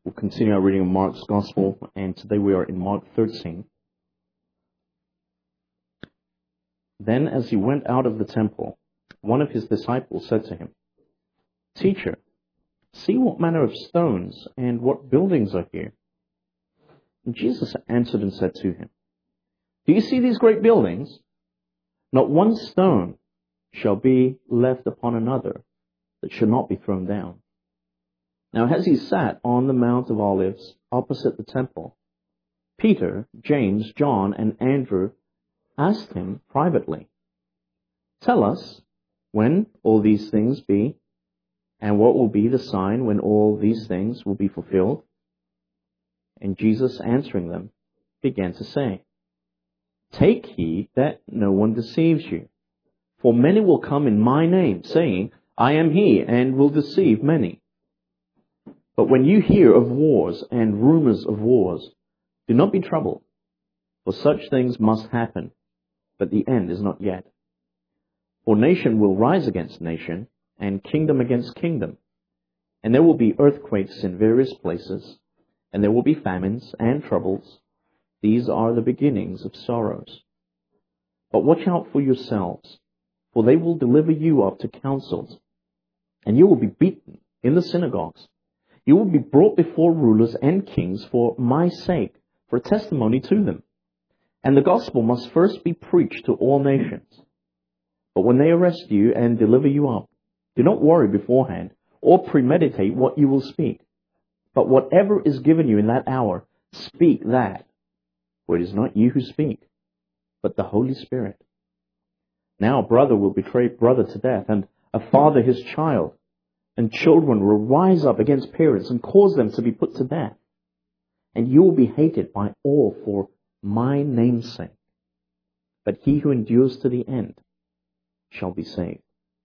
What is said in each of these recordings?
We'll continue our reading of Mark's Gospel, and today we are in Mark 13. Then as he went out of the temple, one of his disciples said to him, "Teacher, see what manner of stones and what buildings are here." And Jesus answered and said to him, "Do you see these great buildings? Not one stone shall be left upon another that shall not be thrown down." Now as he sat on the Mount of Olives opposite the temple, Peter, James, John, and Andrew asked him privately, "Tell us when all these things be, and what will be the sign when all these things will be fulfilled?" And Jesus, answering them, began to say, "Take heed that no one deceives you. For many will come in my name, saying, 'I am he,' and will deceive many. But when you hear of wars and rumors of wars, do not be troubled, for such things must happen, but the end is not yet. For nation will rise against nation, and kingdom against kingdom. And there will be earthquakes in various places, and there will be famines and troubles. These are the beginnings of sorrows. But watch out for yourselves, for they will deliver you up to councils, and you will be beaten in the synagogues. You will be brought before rulers and kings for my sake, for a testimony to them. And the gospel must first be preached to all nations. But when they arrest you and deliver you up, do not worry beforehand or premeditate what you will speak. But whatever is given you in that hour, speak that. For it is not you who speak, but the Holy Spirit. Now a brother will betray brother to death, and a father his child. And children will rise up against parents and cause them to be put to death. And you will be hated by all for my name's sake. But he who endures to the end shall be saved."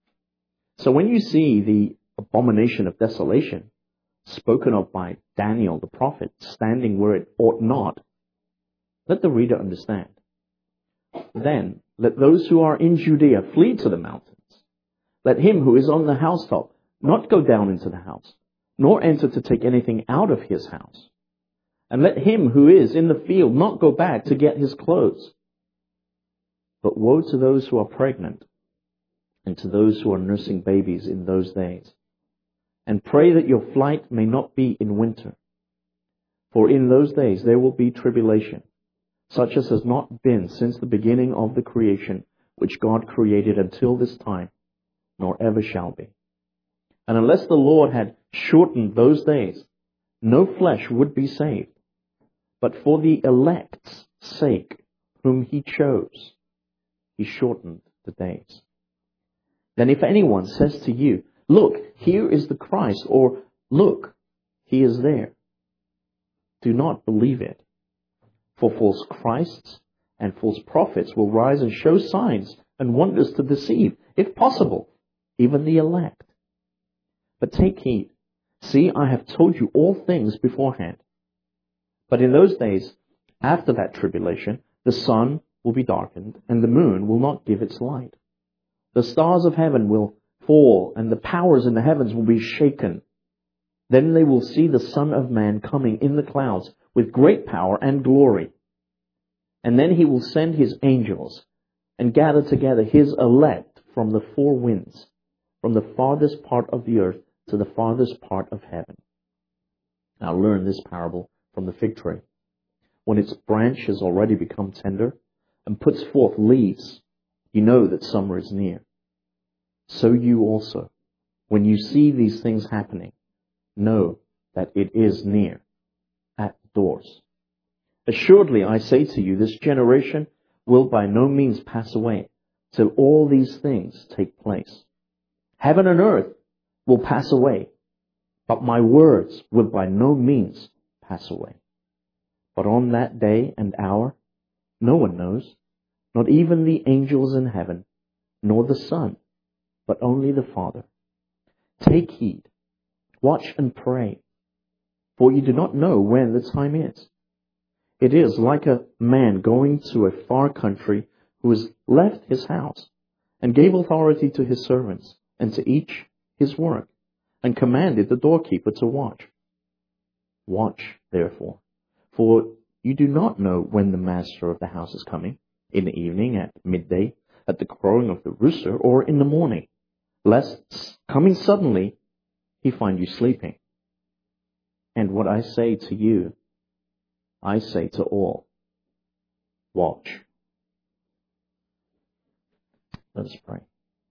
So when you see the abomination of desolation spoken of by Daniel the prophet standing where it ought not, let the reader understand. Then let those who are in Judea flee to the mountains. Let him who is on the housetop not go down into the house, nor enter to take anything out of his house. And let him who is in the field not go back to get his clothes. But woe to those who are pregnant, and to those who are nursing babies in those days. And pray that your flight may not be in winter. For in those days there will be tribulation, such as has not been since the beginning of the creation which God created until this time, nor ever shall be. And unless the Lord had shortened those days, no flesh would be saved. But for the elect's sake, whom he chose, he shortened the days. Then if anyone says to you, "Look, here is the Christ," or "Look, he is there," do not believe it. For false Christs and false prophets will rise and show signs and wonders to deceive, if possible, even the elect. But take heed. See, I have told you all things beforehand. But in those days, after that tribulation, the sun will be darkened, and the moon will not give its light. The stars of heaven will fall, and the powers in the heavens will be shaken. Then they will see the Son of Man coming in the clouds with great power and glory. And then he will send his angels and gather together his elect from the four winds, from the farthest part of the earth to the farthest part of heaven. Now learn this parable from the fig tree. When its branch has already become tender and puts forth leaves, you know that summer is near. So you also, when you see these things happening, know that it is near, at the doors. Assuredly, I say to you, this generation will by no means pass away till all these things take place. Heaven and earth will pass away, but my words will by no means pass away. But on that day and hour, no one knows, not even the angels in heaven, nor the Son, but only the Father. Take heed, watch and pray, for you do not know when the time is. It is like a man going to a far country who has left his house and gave authority to his servants and to each his work, and commanded the doorkeeper to watch. Watch, therefore, for you do not know when the master of the house is coming, in the evening, at midday, at the crowing of the rooster, or in the morning, lest, coming suddenly, he find you sleeping. And what I say to you, I say to all, watch. Let us pray.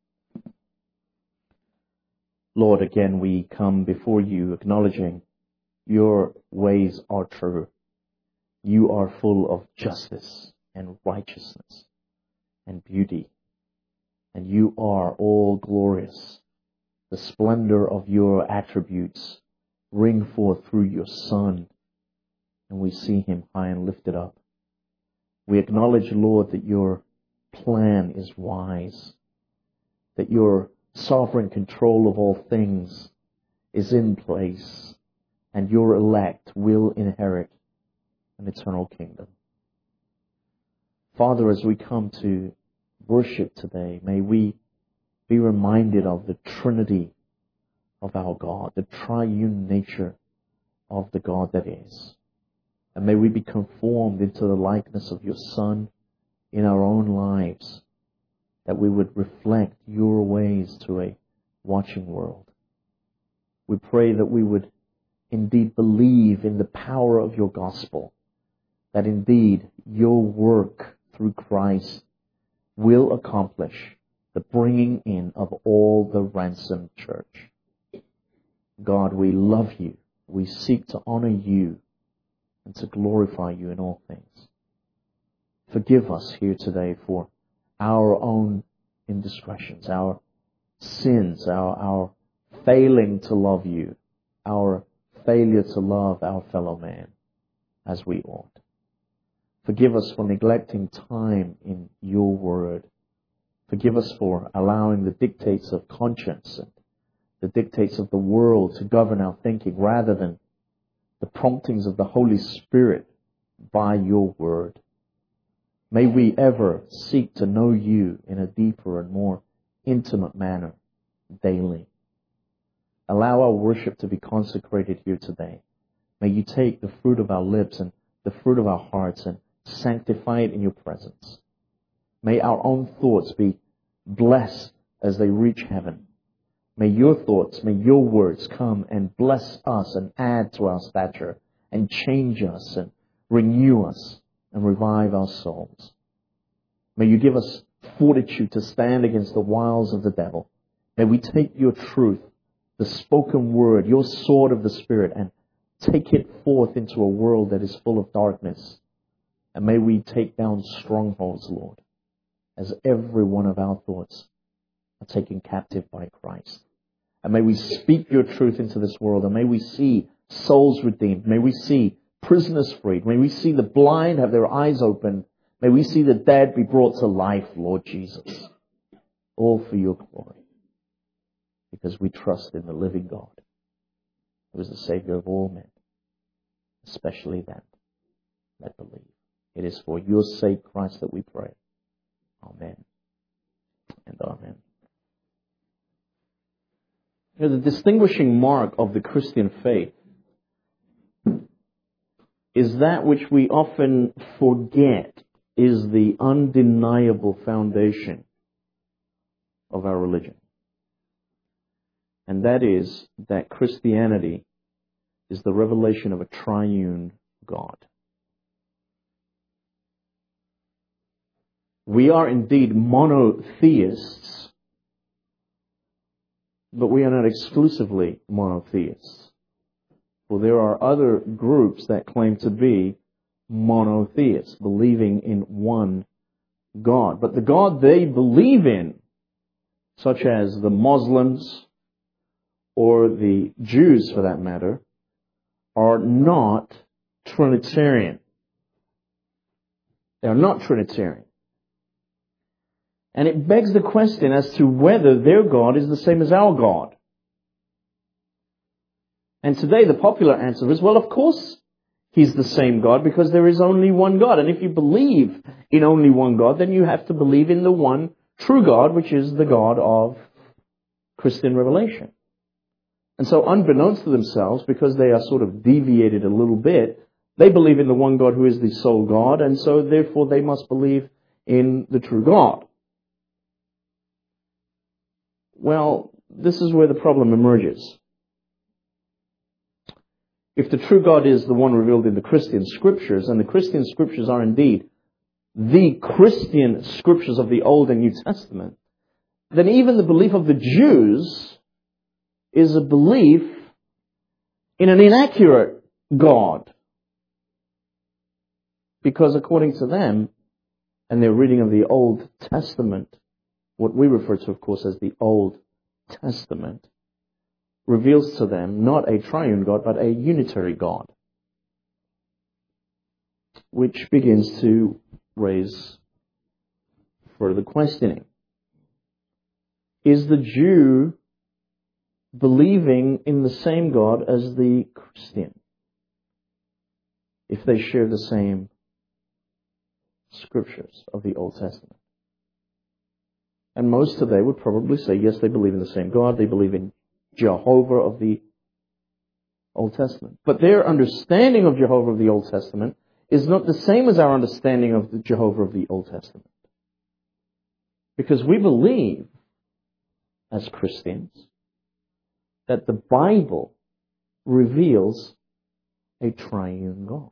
Lord, again we come before you acknowledging your ways are true. You are full of justice and righteousness and beauty. And you are all glorious. The splendor of your attributes ring forth through your Son. And we see him high and lifted up. We acknowledge, Lord, that your plan is wise, that your sovereign control of all things is in place, and your elect will inherit an eternal kingdom. Father, as we come to worship today, may we be reminded of the Trinity of our God, the triune nature of the God that is. And may we be conformed into the likeness of your Son in our own lives, that we would reflect your ways to a watching world. We pray that we would indeed believe in the power of your gospel, that indeed your work through Christ will accomplish the bringing in of all the ransomed church. God, we love you. We seek to honor you and to glorify you in all things. Forgive us here today for our own indiscretions, our sins, our failing to love you, our failure to love our fellow man as we ought. Forgive us for neglecting time in your word. Forgive us for allowing the dictates of conscience and the dictates of the world to govern our thinking rather than the promptings of the Holy Spirit by your word. May we ever seek to know you in a deeper and more intimate manner daily. Allow our worship to be consecrated here today. May you take the fruit of our lips and the fruit of our hearts and sanctify it in your presence. May our own thoughts be blessed as they reach heaven. May your thoughts, may your words come and bless us and add to our stature and change us and renew us and revive our souls. May you give us fortitude to stand against the wiles of the devil. May we take your truth, the spoken word, your sword of the Spirit, and take it forth into a world that is full of darkness. And may we take down strongholds, Lord, as every one of our thoughts are taken captive by Christ. And may we speak your truth into this world, and may we see souls redeemed. May we see prisoners freed. May we see the blind have their eyes opened. May we see the dead be brought to life, Lord Jesus. All for your glory. Because we trust in the living God, who is the Savior of all men, especially them that believe. It is for your sake, Christ, that we pray. Amen and amen. You know, the distinguishing mark of the Christian faith is that which we often forget is the undeniable foundation of our religion. And that is that Christianity is the revelation of a triune God. We are indeed monotheists, but we are not exclusively monotheists. For there are other groups that claim to be monotheists, believing in one God. But the God they believe in, such as the Muslims or the Jews for that matter, are not Trinitarian. They are not Trinitarian. And it begs the question as to whether their God is the same as our God. And today the popular answer is, well, of course He's the same God because there is only one God. And if you believe in only one God, then you have to believe in the one true God, which is the God of Christian revelation. And so unbeknownst to themselves, because they are sort of deviated a little bit, they believe in the one God who is the sole God, and so therefore they must believe in the true God. Well, this is where the problem emerges. If the true God is the one revealed in the Christian Scriptures, and the Christian Scriptures are indeed the Christian Scriptures of the Old and New Testament, then even the belief of the Jews is a belief in an inaccurate God. Because according to them, and their reading of the Old Testament, what we refer to, of course, as the Old Testament, reveals to them not a triune God, but a unitary God, which begins to raise further questioning. Is the Jew believing in the same God as the Christian, if they share the same Scriptures of the Old Testament? And most today would probably say, yes, they believe in the same God, they believe in Jehovah of the Old Testament. But their understanding of Jehovah of the Old Testament is not the same as our understanding of the Jehovah of the Old Testament. Because we believe, as Christians, that the Bible reveals a triune God.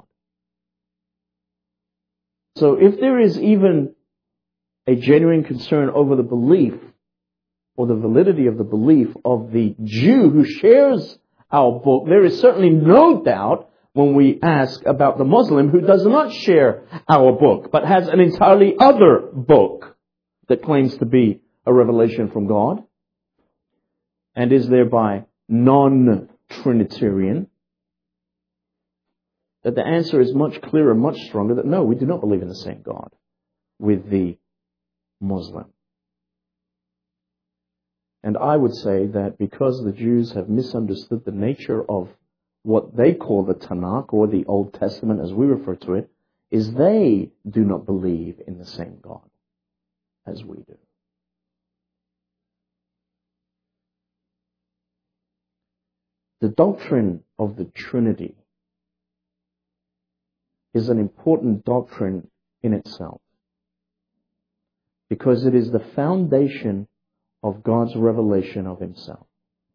So if there is even a genuine concern over the belief or the validity of the belief of the Jew who shares our book, there is certainly no doubt when we ask about the Muslim who does not share our book, but has an entirely other book that claims to be a revelation from God and is thereby non-Trinitarian, that the answer is much clearer, much stronger, that no, we do not believe in the same God with the Muslim. And I would say that because the Jews have misunderstood the nature of what they call the Tanakh, or the Old Testament as we refer to it, is they do not believe in the same God as we do. The doctrine of the Trinity is an important doctrine in itself, because it is the foundation of God's revelation of Himself.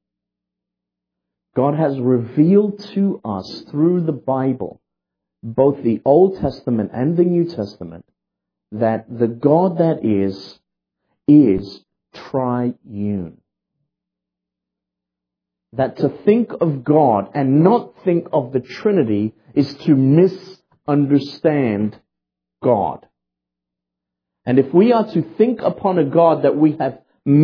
God has revealed to us through the Bible, both the Old Testament and the New Testament, that the God that is triune. That to think of God and not think of the Trinity is to misunderstand God. And if we are to think upon a God that we have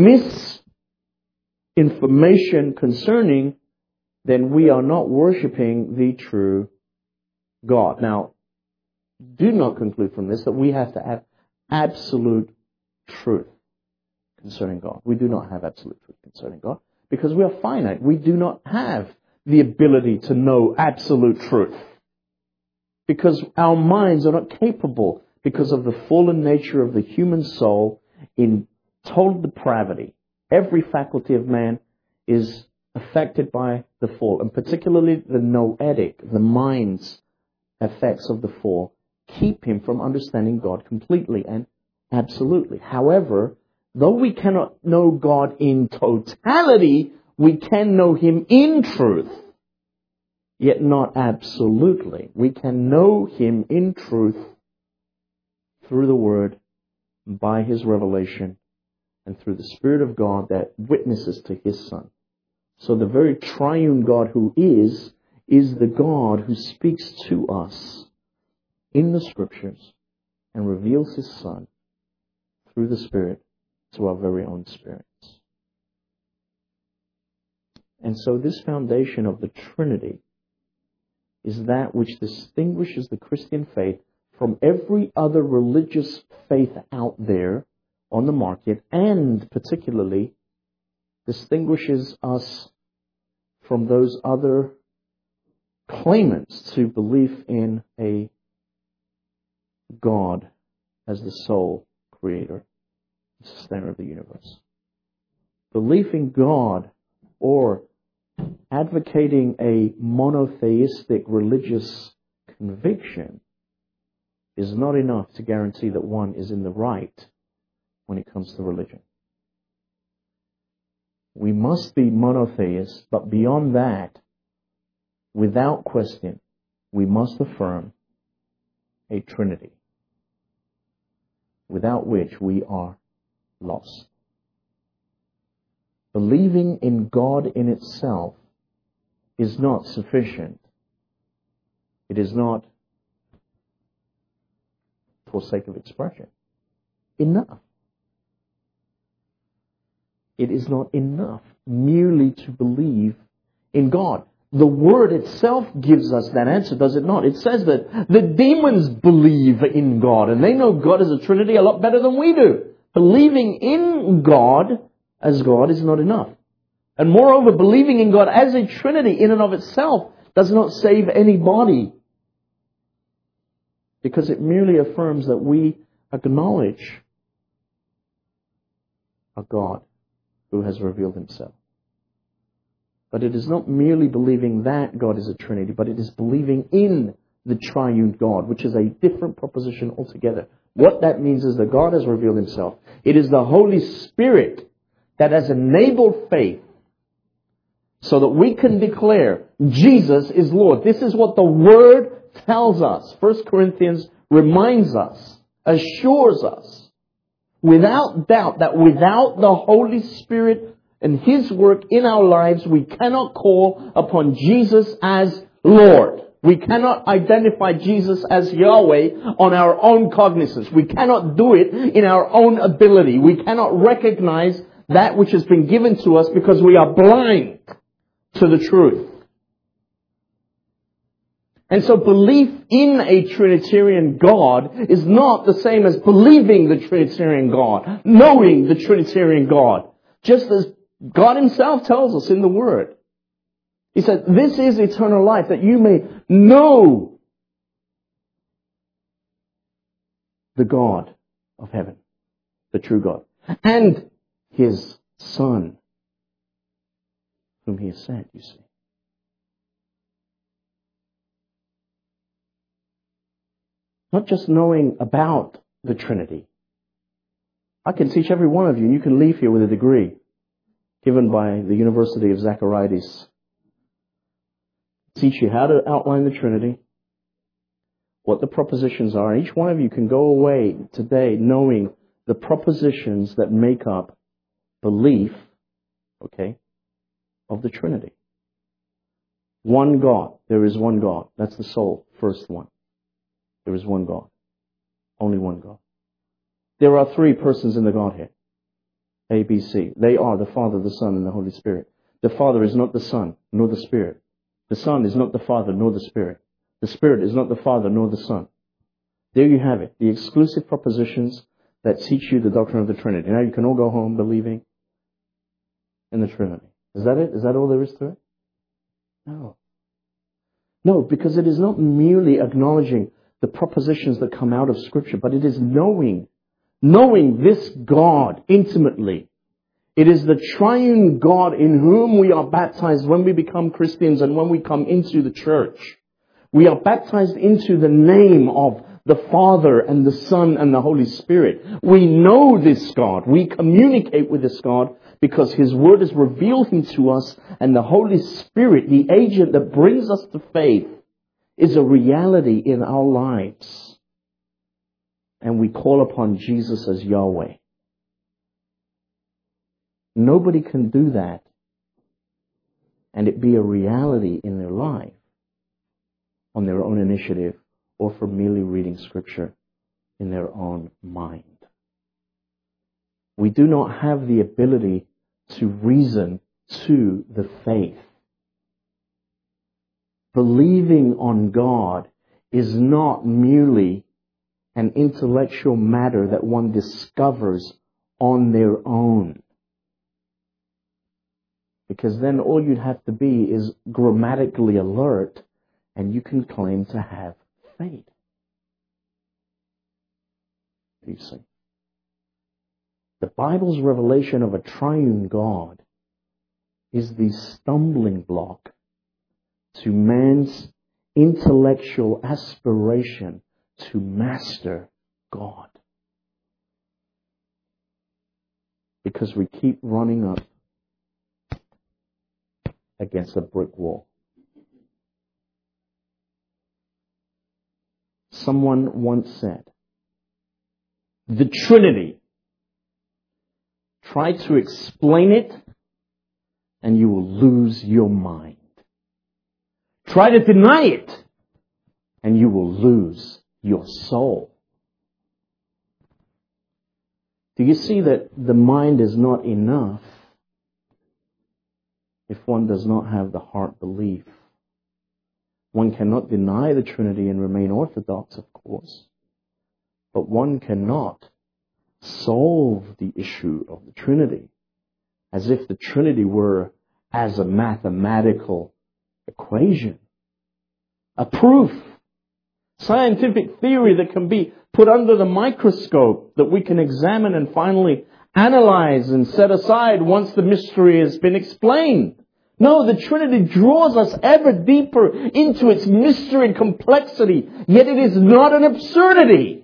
misinformation concerning, then we are not worshiping the true God. Now, do not conclude from this that we have to have absolute truth concerning God. We do not have absolute truth concerning God because we are finite. We do not have the ability to know absolute truth because our minds are not capable, because of the fallen nature of the human soul in total depravity. Every faculty of man is affected by the fall, and particularly the noetic, the mind's effects of the fall, keep him from understanding God completely and absolutely. However, though we cannot know God in totality, we can know Him in truth, yet not absolutely. We can know Him in truth through the Word, by His revelation, and through the Spirit of God that witnesses to His Son. So the very triune God who is the God who speaks to us in the Scriptures and reveals His Son through the Spirit to our very own spirits. And so this foundation of the Trinity is that which distinguishes the Christian faith from every other religious faith out there on the market, and particularly distinguishes us from those other claimants to belief in a God as the sole creator, sustainer of the universe. Belief in God, or advocating a monotheistic religious conviction is not enough to guarantee that one is in the right when it comes to religion. We must be monotheists, but beyond that, without question, we must affirm a Trinity, without which we are lost. Believing in God in itself is not sufficient. It is not, for sake of expression, enough. It is not enough merely to believe in God. The Word itself gives us that answer, does it not? It says that the demons believe in God, and they know God is a Trinity a lot better than we do. Believing in God as God is not enough. And moreover, believing in God as a Trinity in and of itself does not save anybody, because it merely affirms that we acknowledge a God who has revealed Himself. But it is not merely believing that God is a Trinity, but it is believing in the triune God, which is a different proposition altogether. What that means is that God has revealed Himself. It is the Holy Spirit that has enabled faith so that we can declare Jesus is Lord. This is what the Word tells us. 1 Corinthians reminds us, assures us, without doubt, that without the Holy Spirit and His work in our lives, we cannot call upon Jesus as Lord. We cannot identify Jesus as Yahweh on our own cognizance. We cannot do it in our own ability. We cannot recognize that which has been given to us because we are blind to the truth. And so belief in a Trinitarian God is not the same as believing the Trinitarian God, knowing the Trinitarian God. Just as God Himself tells us in the Word. He said, this is eternal life, that you may know the God of heaven, the true God, and His Son, whom He has sent, you see. Not just knowing about the Trinity. I can teach every one of you, and you can leave here with a degree given by the University of Zacharias. Teach you how to outline the Trinity, what the propositions are. Each one of you can go away today knowing the propositions that make up belief, of the Trinity. One God. There is one God. That's the sole first one. There is one God. Only one God. There are three persons in the Godhead. A, B, C. They are the Father, the Son, and the Holy Spirit. The Father is not the Son, nor the Spirit. The Son is not the Father, nor the Spirit. The Spirit is not the Father, nor the Son. There you have it. The exclusive propositions that teach you the doctrine of the Trinity. Now you can all go home believing in the Trinity. Is that it? Is that all there is to it? No. No, because it is not merely acknowledging the propositions that come out of Scripture, but it is knowing this God intimately. It is the triune God in whom we are baptized when we become Christians and when we come into the church. We are baptized into the name of the Father and the Son and the Holy Spirit. We know this God. We communicate with this God because His Word has revealed Him to us, and the Holy Spirit, the agent that brings us to faith, is a reality in our lives. And we call upon Jesus as Yahweh. Nobody can do that and it be a reality in their life on their own initiative or for merely reading Scripture in their own mind. We do not have the ability to reason to the faith. Believing on God is not merely an intellectual matter that one discovers on their own. Because then all you'd have to be is grammatically alert and you can claim to have faith. You see. The Bible's revelation of a triune God is the stumbling block to man's intellectual aspiration to master God. Because we keep running up against a brick wall. Someone once said, the Trinity, try to explain it and you will lose your mind. Try to deny it and you will lose your soul. Do you see that the mind is not enough if one does not have the heart belief? One cannot deny the Trinity and remain orthodox, of course, but one cannot solve the issue of the Trinity as if the Trinity were as a mathematical equation, a proof, scientific theory that can be put under the microscope, that we can examine and finally analyze and set aside once the mystery has been explained. No, the Trinity draws us ever deeper into its mystery and complexity, yet it is not an absurdity.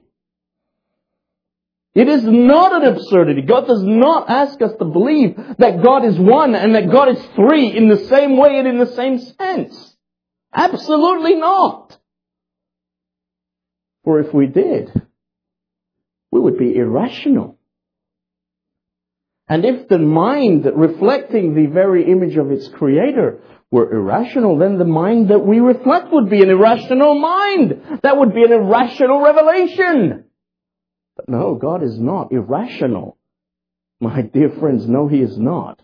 It is not an absurdity. God does not ask us to believe that God is one and that God is three in the same way and in the same sense. Absolutely not. For if we did, we would be irrational. And if the mind reflecting the very image of its Creator were irrational, then the mind that we reflect would be an irrational mind. That would be an irrational revelation. But no, God is not irrational. My dear friends, no, He is not.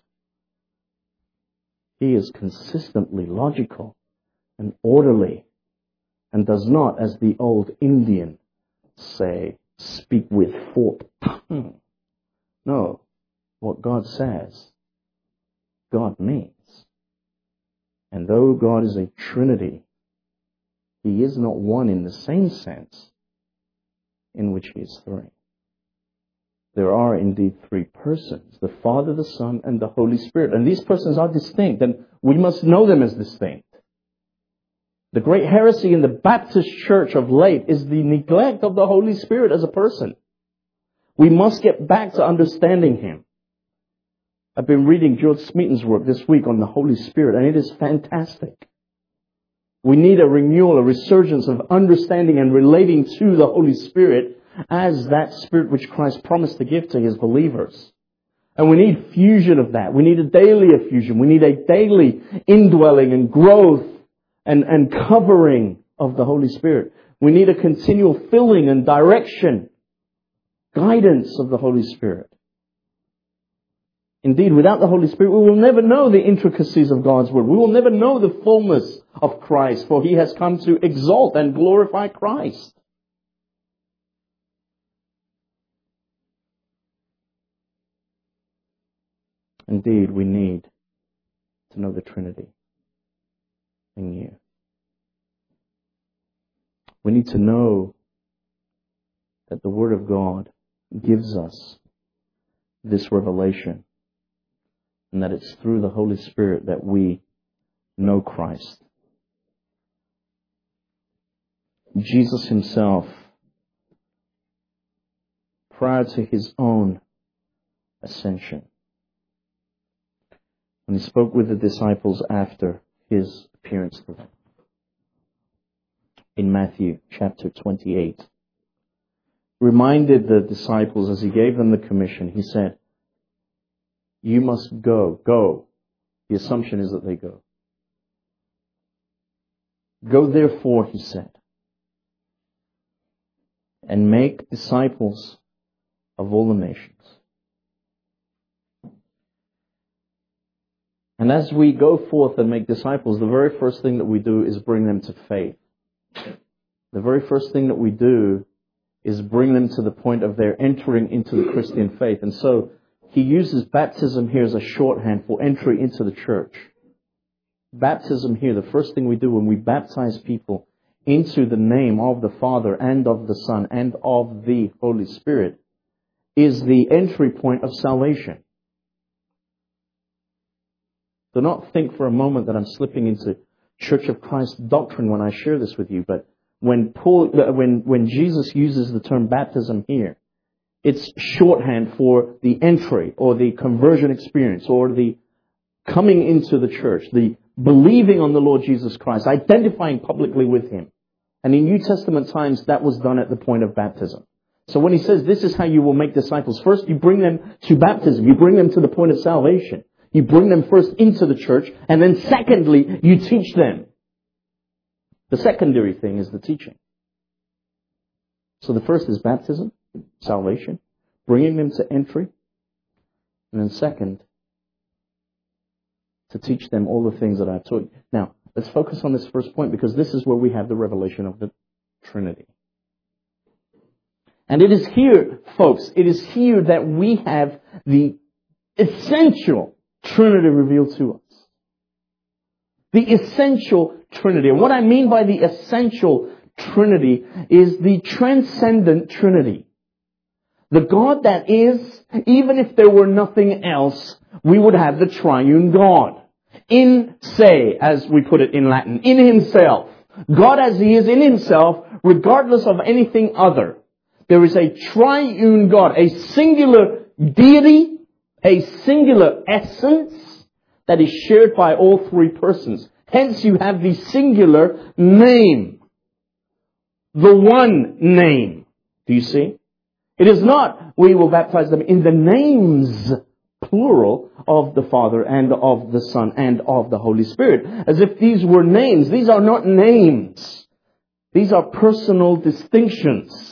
He is consistently logical and orderly and does not, as the old Indian say, speak with forked tongue. No, what God says, God means. And though God is a Trinity, He is not one in the same sense in which He is three. There are indeed three persons, the Father, the Son, and the Holy Spirit. And these persons are distinct, and we must know them as distinct. The great heresy in the Baptist church of late is the neglect of the Holy Spirit as a person. We must get back to understanding Him. I've been reading George Smeaton's work this week on the Holy Spirit, and it is fantastic. We need a renewal, a resurgence of understanding and relating to the Holy Spirit as that Spirit which Christ promised to give to His believers. And we need fusion of that. We need a daily effusion. We need a daily indwelling and growth and covering of the Holy Spirit. We need a continual filling and direction, guidance of the Holy Spirit. Indeed, without the Holy Spirit, we will never know the intricacies of God's Word. We will never know the fullness of Christ, for He has come to exalt and glorify Christ. Indeed, we need to know the Trinity in you. We need to know that the Word of God gives us this revelation, and that it's through the Holy Spirit that we know Christ. Jesus Himself, prior to His own ascension, when He spoke with the disciples after His appearance to them, in Matthew chapter 28, reminded the disciples as He gave them the commission, He said, you must go. Go. The assumption is that they go. Go therefore, He said, and make disciples of all the nations. And as we go forth and make disciples, the very first thing that we do is bring them to faith. The very first thing that we do is bring them to the point of their entering into the Christian faith. And so He uses baptism here as a shorthand for entry into the church. Baptism here, the first thing we do when we baptize people into the name of the Father and of the Son and of the Holy Spirit, is the entry point of salvation. Do not think for a moment that I'm slipping into Church of Christ doctrine when I share this with you, but when Jesus uses the term baptism here, it's shorthand for the entry or the conversion experience or the coming into the church, the believing on the Lord Jesus Christ, identifying publicly with Him. And in New Testament times, that was done at the point of baptism. So when he says this is how you will make disciples, first you bring them to baptism, you bring them to the point of salvation. You bring them first into the church, and then secondly, you teach them. The secondary thing is the teaching. So the first is baptism, salvation, bringing them to entry. And then second, to teach them all the things that I've taught you. Now, let's focus on this first point because this is where we have the revelation of the Trinity. And it is here, folks, it is here that we have the essential Trinity revealed to us. The essential Trinity. And what I mean by the essential Trinity is the transcendent Trinity. The God that is, even if there were nothing else, we would have the triune God. In se, as we put it in Latin, in Himself. God as He is in Himself, regardless of anything other. There is a triune God, a singular deity, a singular essence that is shared by all three persons. Hence you have the singular name. The one name. Do you see? It is not, we will baptize them in the names, plural, of the Father and of the Son and of the Holy Spirit. As if these were names. These are not names. These are personal distinctions.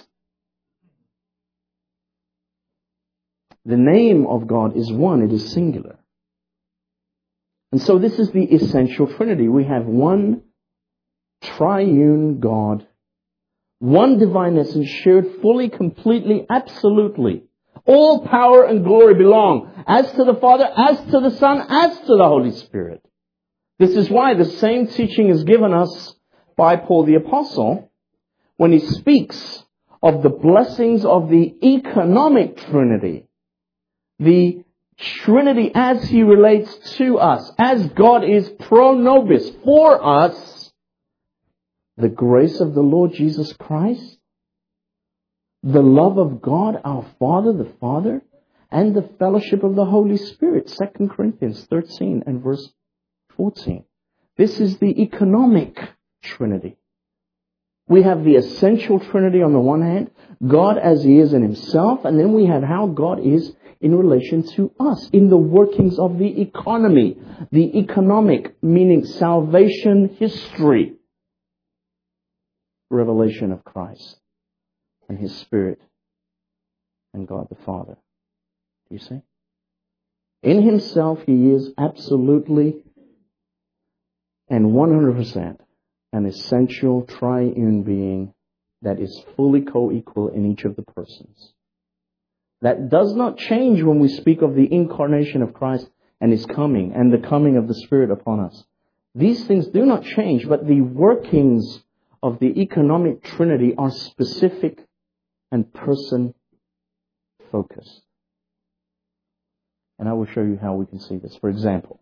The name of God is one. It is singular. And so this is the essential Trinity. We have one triune God. One divine essence shared fully, completely, absolutely. All power and glory belong as to the Father, as to the Son, as to the Holy Spirit. This is why the same teaching is given us by Paul the Apostle when he speaks of the blessings of the economic Trinity. The Trinity as He relates to us, as God is pro nobis for us, the grace of the Lord Jesus Christ, the love of God our Father, the Father, and the fellowship of the Holy Spirit. 2 Corinthians 13 and verse 14. This is the economic Trinity. We have the essential Trinity on the one hand, God as He is in Himself, and then we have how God is in relation to us, in the workings of the economy. The economic, meaning salvation history. Revelation of Christ and His Spirit and God the Father. Do you see? In Himself, He is absolutely and 100% an essential triune being that is fully co-equal in each of the persons. That does not change when we speak of the incarnation of Christ and His coming and the coming of the Spirit upon us. These things do not change, but the workings of the economic Trinity are specific and person-focused. And I will show you how we can see this. For example,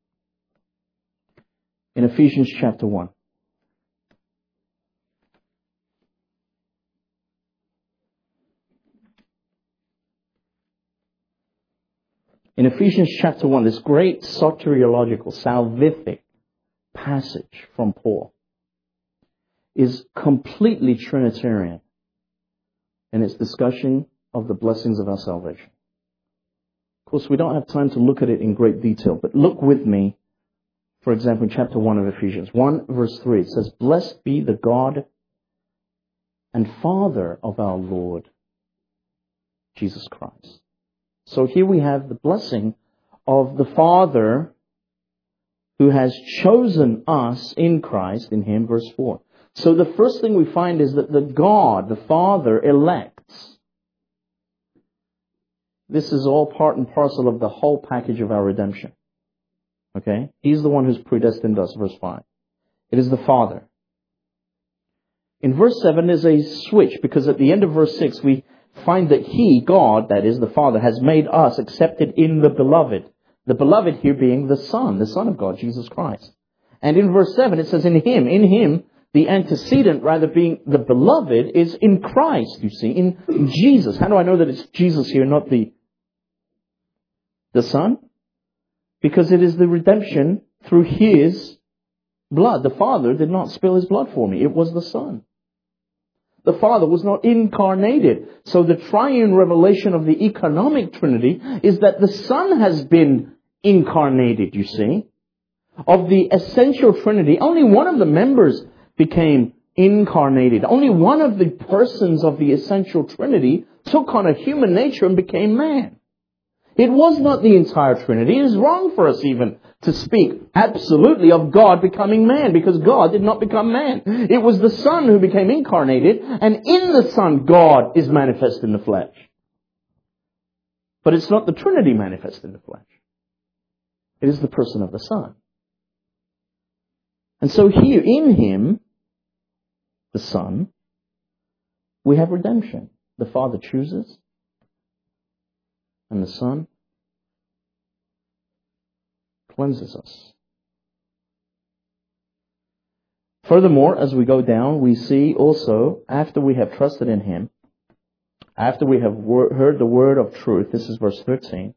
in Ephesians chapter 1. In Ephesians chapter 1, this great soteriological, salvific passage from Paul is completely Trinitarian in its discussion of the blessings of our salvation. Of course, we don't have time to look at it in great detail, but look with me, for example, in chapter 1 of Ephesians 1, verse 3. It says, "Blessed be the God and Father of our Lord Jesus Christ." So here we have the blessing of the Father who has chosen us in Christ, in Him, verse 4. So the first thing we find is that the God, the Father, elects. This is all part and parcel of the whole package of our redemption. Okay? He's the one who's predestined us, verse 5. It is the Father. In verse 7 is a switch, because at the end of verse 6 we find that He, God, that is the Father, has made us accepted in the Beloved. The beloved here being the Son of God, Jesus Christ. And in verse 7 it says, in Him, the antecedent rather being the beloved is in Christ, you see, in Jesus. How do I know that it's Jesus here, not the Son? Because it is the redemption through His blood. The Father did not spill His blood for me. It was the Son. The Father was not incarnated. So the triune revelation of the economic Trinity is that the Son has been incarnated, you see. Of the essential Trinity, only one of the members became incarnated. Only one of the persons of the essential Trinity took on a human nature and became man. It was not the entire Trinity. It is wrong for us even to speak absolutely of God becoming man, because God did not become man. It was the Son who became incarnated, and in the Son God is manifest in the flesh. But it's not the Trinity manifest in the flesh. It is the person of the Son. And so here in Him, the Son, we have redemption. The Father chooses, and the Son cleanses us. Furthermore, as we go down, we see also, after we have trusted in Him, after we have heard the word of truth, this is verse 13,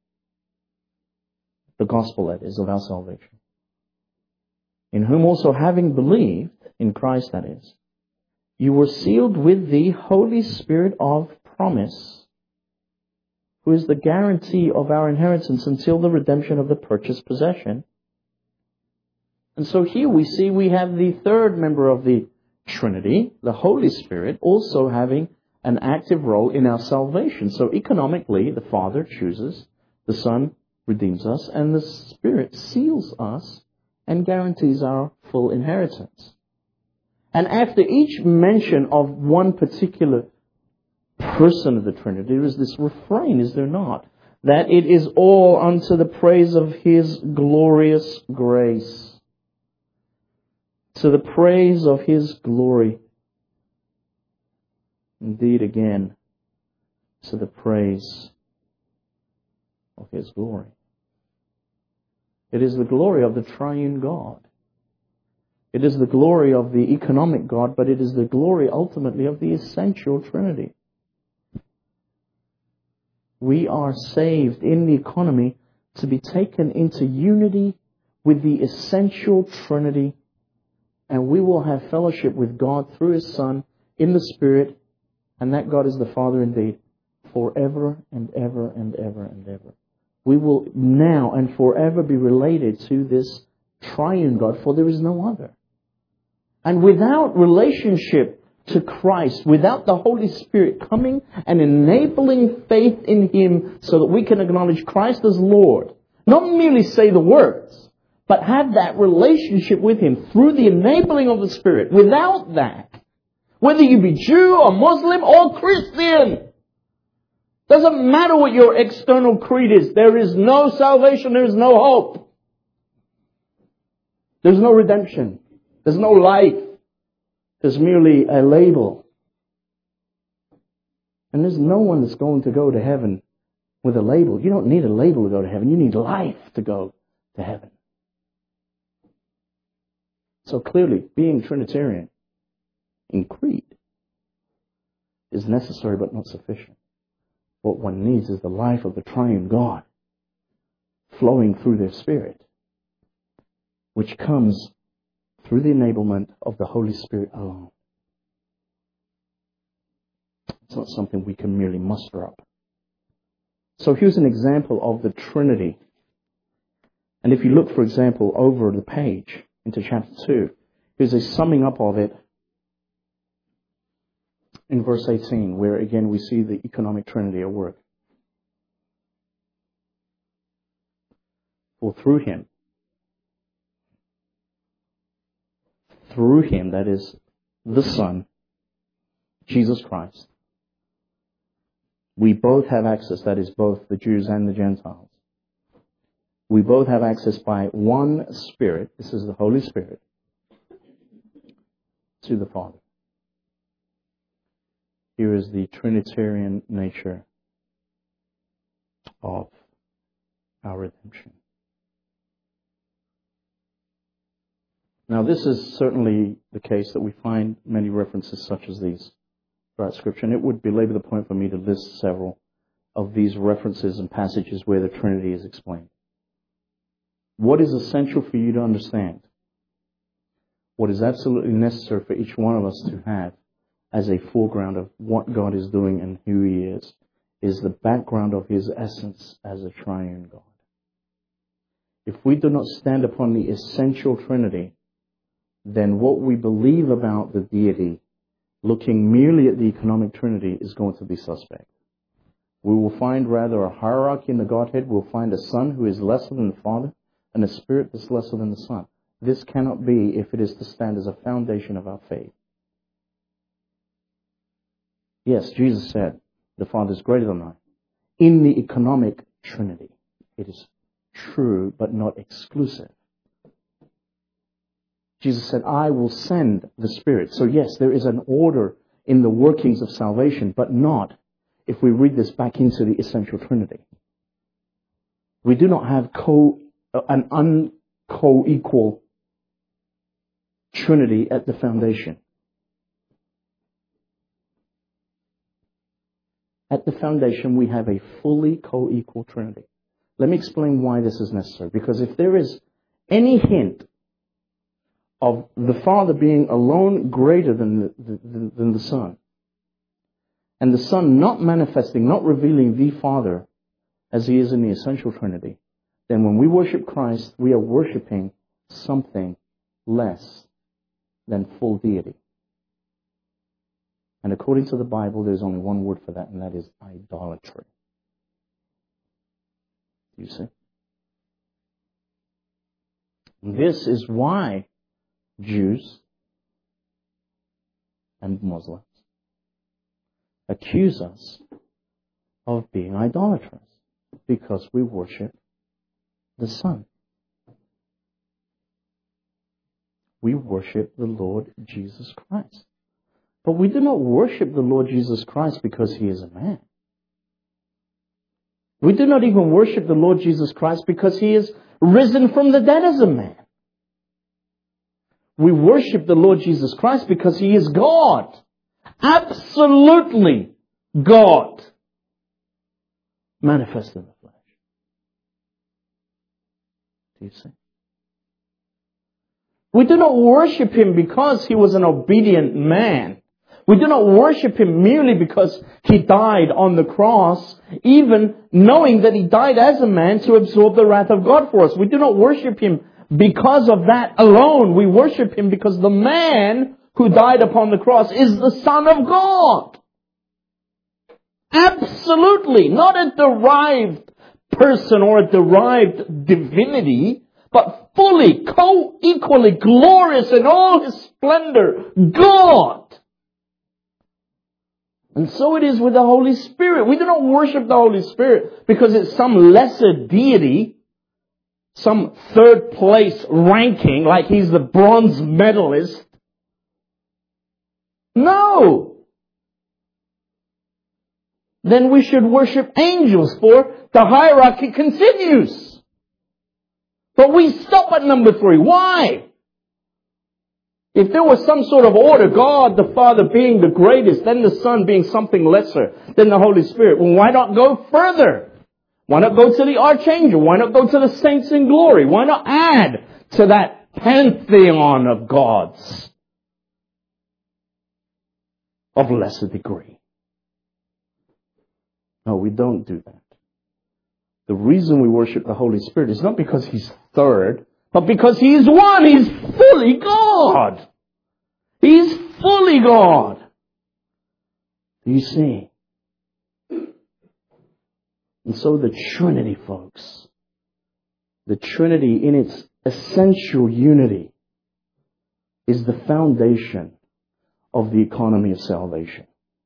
the gospel, that is, of our salvation. In whom also having believed, in Christ that is, you were sealed with the Holy Spirit of promise, who is the guarantee of our inheritance until the redemption of the purchased possession. And so here we see we have the third member of the Trinity, the Holy Spirit, also having an active role in our salvation. So economically, the Father chooses, the Son redeems us, and the Spirit seals us and guarantees our full inheritance. And after each mention of one particular person of the Trinity, there is this refrain, is there not? That it is all unto the praise of His glorious grace. To the praise of His glory. Indeed, again, to the praise of His glory. It is the glory of the triune God. It is the glory of the economic God, but it is the glory ultimately of the essential Trinity. We are saved in the economy to be taken into unity with the essential Trinity, and we will have fellowship with God through His Son in the Spirit, and that God is the Father indeed, forever and ever and ever and ever. We will now and forever be related to this triune God, for there is no other. And without relationship to Christ, without the Holy Spirit coming and enabling faith in Him so that we can acknowledge Christ as Lord, not merely say the words, but have that relationship with Him through the enabling of the Spirit. Without that, whether you be Jew or Muslim or Christian, doesn't matter what your external creed is, there is no salvation, there is no hope. There's no redemption. There's no life. There's merely a label. And there's no one that's going to go to heaven with a label. You don't need a label to go to heaven. You need life to go to heaven. So clearly, being Trinitarian in creed is necessary but not sufficient. What one needs is the life of the triune God flowing through their spirit, which comes through the enablement of the Holy Spirit alone. It's not something we can merely muster up. So here's an example of the Trinity. And if you look, for example, over the page into chapter 2, here's a summing up of it in verse 18, where again we see the economic Trinity at work. For through Him, that is, the Son, Jesus Christ, we both have access, that is, both the Jews and the Gentiles. We both have access by one Spirit, this is the Holy Spirit, to the Father. Here is the Trinitarian nature of our redemption. Now, this is certainly the case that we find many references such as these throughout Scripture, and it would belabor the point for me to list several of these references and passages where the Trinity is explained. What is essential for you to understand, what is absolutely necessary for each one of us to have as a foreground of what God is doing and who He is the background of His essence as a triune God. If we do not stand upon the essential Trinity, then what we believe about the deity, looking merely at the economic Trinity, is going to be suspect. We will find rather a hierarchy in the Godhead. We'll find a Son who is lesser than the Father and a Spirit that's lesser than the Son. This cannot be if it is to stand as a foundation of our faith. Yes, Jesus said, the Father is greater than I. In the economic Trinity, it is true but not exclusive. Jesus said, I will send the Spirit. So yes, there is an order in the workings of salvation, but not if we read this back into the essential Trinity. We do not have an unco-equal Trinity at the foundation. At the foundation, we have a fully co-equal Trinity. Let me explain why this is necessary. Because if there is any hint of the Father being alone greater than the Son, and the Son not manifesting, not revealing the Father as He is in the essential Trinity, then when we worship Christ, we are worshiping something less than full deity. And according to the Bible, there's only one word for that, and that is idolatry. You see? This is why Jews and Muslims accuse us of being idolaters, because we worship the Son. We worship the Lord Jesus Christ. But we do not worship the Lord Jesus Christ because He is a man. We do not even worship the Lord Jesus Christ because He is risen from the dead as a man. We worship the Lord Jesus Christ because He is God. Absolutely God. Manifest in the flesh. Do you see? We do not worship Him because He was an obedient man. We do not worship Him merely because He died on the cross, even knowing that He died as a man to absorb the wrath of God for us. We do not worship Him because of that alone. We worship Him because the man who died upon the cross is the Son of God. Absolutely. Not a derived person or a derived divinity, but fully, co-equally glorious in all His splendor, God. And so it is with the Holy Spirit. We do not worship the Holy Spirit because it's some lesser deity, some third place ranking, like He's the bronze medalist. No! Then we should worship angels, for the hierarchy continues. But we stop at number 3. Why? If there was some sort of order, God the Father being the greatest, then the Son being something lesser than the Holy Spirit, well, why not go further? Why not go to the archangel? Why not go to the saints in glory? Why not add to that pantheon of gods of lesser degree? No, we don't do that. The reason we worship the Holy Spirit is not because He's third, but because He is one. He's fully God. He's fully God. Do you see? And so the Trinity, folks, the Trinity in its essential unity is the foundation of the economy of salvation.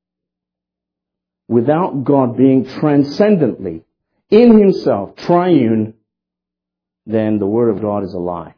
Without God being transcendently, in Himself, triune, then the Word of God is a lie.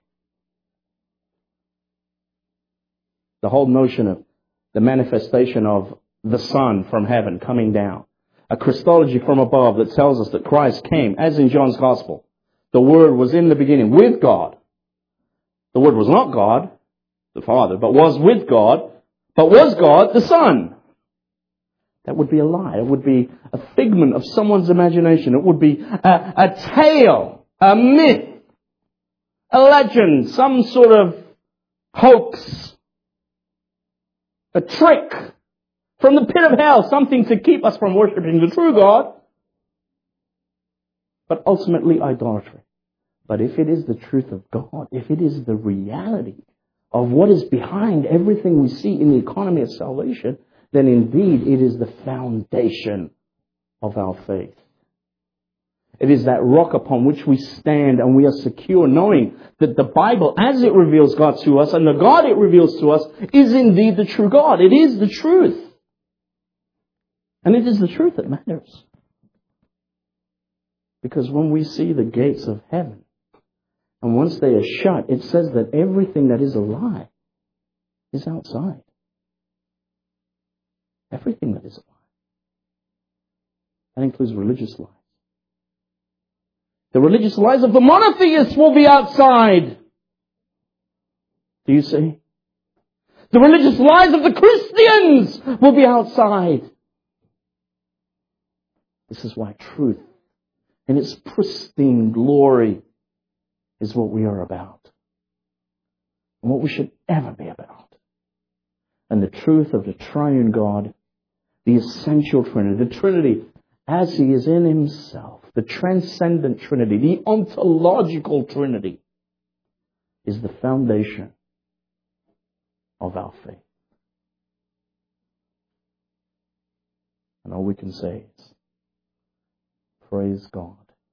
The whole notion of the manifestation of the Son from heaven coming down, a Christology from above that tells us that Christ came, as in John's Gospel, The Word was in the beginning with God. The Word was not God, the Father, but was with God, but was God, the Son. That would be a lie. It would be a figment of someone's imagination. It would be a tale, a myth, a legend, some sort of hoax, a trick from the pit of hell, something to keep us from worshiping the true God, but ultimately idolatry. But if it is the truth of God, if it is the reality of what is behind everything we see in the economy of salvation, then indeed it is the foundation of our faith. It is that rock upon which we stand and we are secure, knowing that the Bible, as it reveals God to us, and the God it reveals to us, is indeed the true God. It is the truth. And it is the truth that matters. Because when we see the gates of heaven, and once they are shut, it says that everything that is a lie is outside. Everything that is a lie. That includes religious lies. The religious lies of the monotheists will be outside. Do you see? The religious lies of the Christians will be outside. This is why truth, in its pristine glory, is what we are about. And what we should ever be about. And the truth of the triune God, the essential Trinity, the Trinity as He is in Himself, the transcendent Trinity, the ontological Trinity, is the foundation of our faith. And all we can say is, praise God.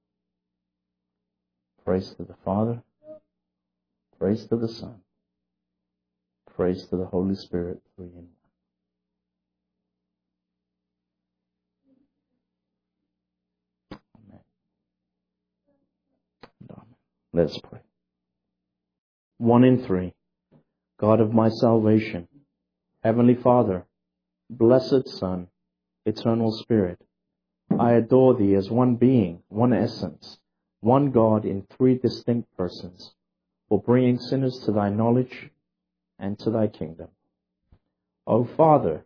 Praise to the Father. Praise to the Son. Praise to the Holy Spirit, three in one. Let's pray. 1 in 3. God of my salvation, Heavenly Father, Blessed Son, Eternal Spirit, I adore Thee as one being, one essence, one God in three distinct persons, for bringing sinners to Thy knowledge and to Thy kingdom. O Father,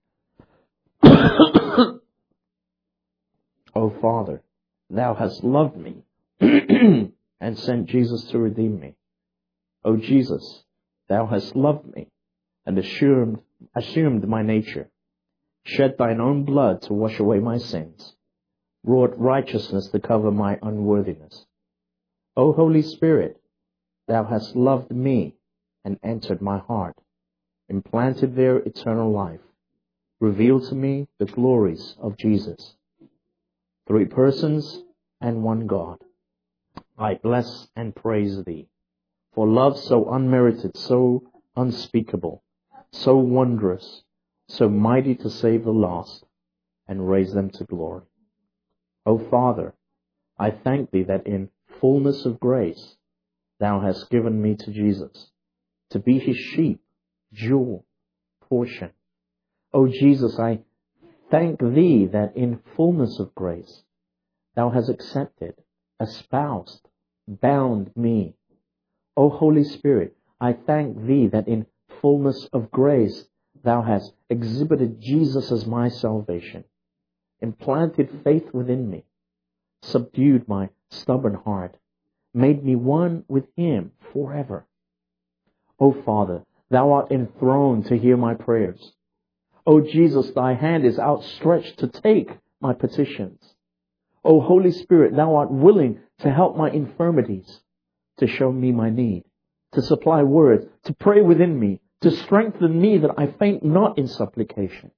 O Father, Thou hast loved me and sent Jesus to redeem me. O Jesus, Thou hast loved me and assumed my nature, shed Thine own blood to wash away my sins, wrought righteousness to cover my unworthiness. O Holy Spirit, Thou hast loved me and entered my heart, implanted there eternal life, revealed to me the glories of Jesus. 3 persons and one God. I bless and praise Thee, for love so unmerited, so unspeakable, so wondrous, so mighty to save the lost and raise them to glory. O Father, I thank Thee that in fullness of grace Thou hast given me to Jesus, to be His sheep, jewel, portion. O Jesus, I thank Thee that in fullness of grace Thou hast accepted, espoused, bound me. O Holy Spirit, I thank Thee that in fullness of grace Thou hast exhibited Jesus as my salvation, implanted faith within me, subdued my stubborn heart, made me one with Him forever. O Father, Thou art enthroned to hear my prayers. O Jesus, Thy hand is outstretched to take my petitions. O Holy Spirit, Thou art willing to help my infirmities, to show me my need, to supply words, to pray within me, to strengthen me that I faint not in supplication.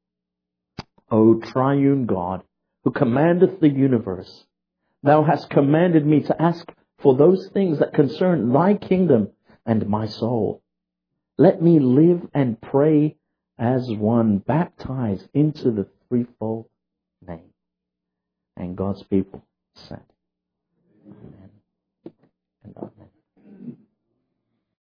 O triune God, who commandeth the universe, Thou hast commanded me to ask for those things that concern Thy kingdom and my soul. Let me live and pray as one baptized into the threefold name. And God's people said, Amen and Amen.